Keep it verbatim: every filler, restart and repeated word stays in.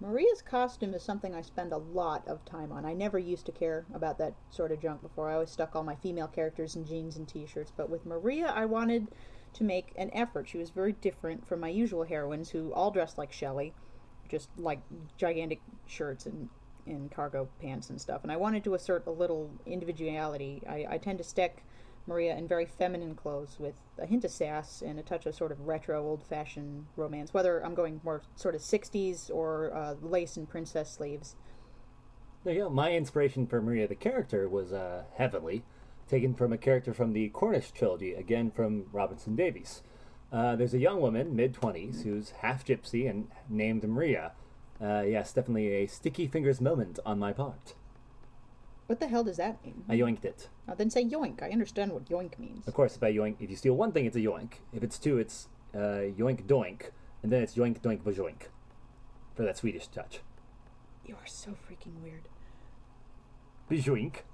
Maria's costume is something I spend a lot of time on. I never used to care about that sort of junk before. I always stuck all my female characters in jeans and t-shirts. But with Maria, I wanted to make an effort. She was very different from my usual heroines, who all dressed like Shelley, just like gigantic shirts and, and cargo pants and stuff. And I wanted to assert a little individuality. I, I tend to stick Maria in very feminine clothes with a hint of sass and a touch of sort of retro, old-fashioned romance, whether I'm going more sort of sixties or uh, lace and princess sleeves. There you go. My inspiration for Maria the character was uh, heavily taken from a character from the Cornish trilogy, again from Robinson Davies. Uh, there's a young woman, mid-twenties, who's half gypsy and named Maria. Uh, yes, definitely a sticky fingers moment on my part. What the hell does that mean? I yoinked it. Oh, then say yoink. I understand what yoink means. Of course, if I yoink, if you steal one thing, it's a yoink. If it's two, it's uh, yoink doink, and then it's yoink doink bajoink for that Swedish touch. You are so freaking weird. Bajoink.